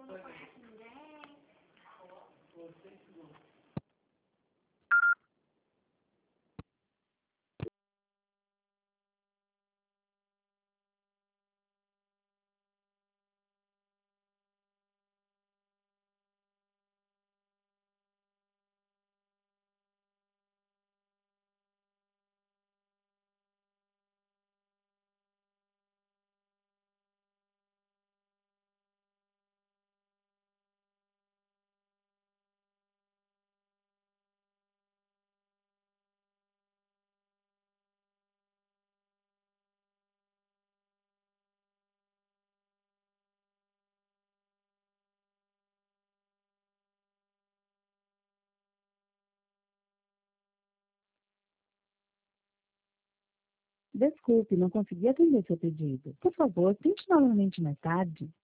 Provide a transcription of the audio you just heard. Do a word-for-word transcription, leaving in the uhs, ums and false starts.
Desculpe, não consegui atender seu pedido. Por favor, tente novamente mais tarde.